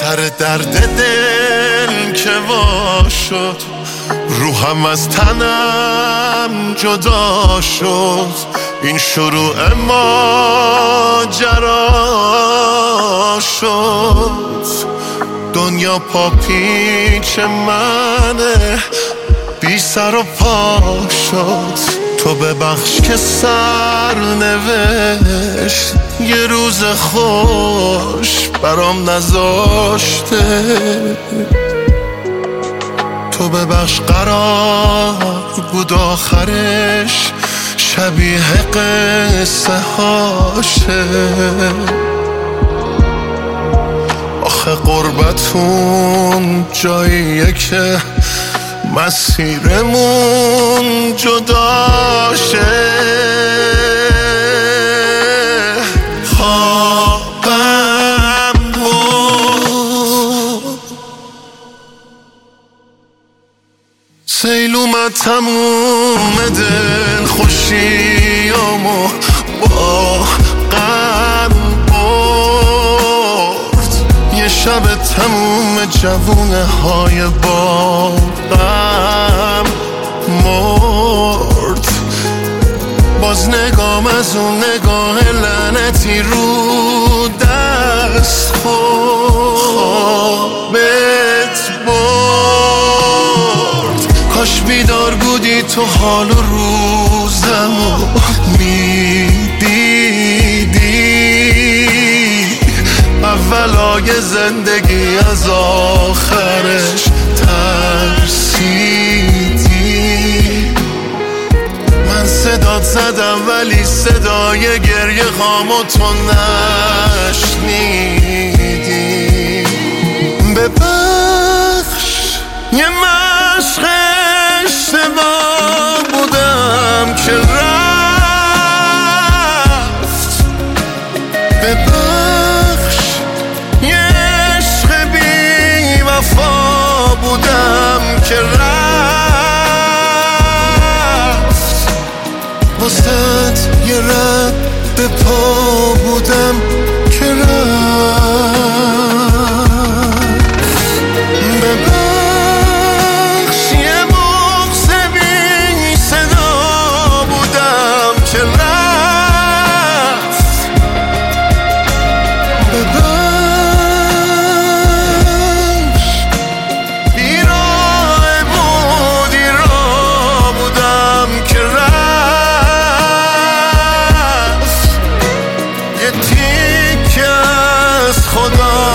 سر درد دل که وا شد، روحم از تنم جدا شد. این شروع ماجرا شد. دنیا پا پیچ منه، بی سر و پا شد. تو ببخش که سرنوشت یه روز خوش برام نذاشته. تو ببخش قرار بود آخرش شبیه قصه هاشه. آخه قربتون جاییه که مسیرمون جداشه. خوابم بود سیل اومد تموم دل خوشیامو با غم برد. یه شب تموم جوونه های باغم مرد. باز نگام از اون نگاه لعنتی رو دست خوابت برد. کاش بیدار بودی تو حال و روزمو میدیدی. اولای زندگی از آخرش ترسیدی. من صدات زدم ولی صدای گریه هامو تو نشنیدی. ببخش یه مشق اشتباه بودم که رفت. ببخش یه عشق بی وفا بودم که رفت. واسه یه رد پا بودم که رفت. ببخش یه بغض بی صدا بودم که رفت. ببخش بیراه بودم که رفت. یه تیکه از خدا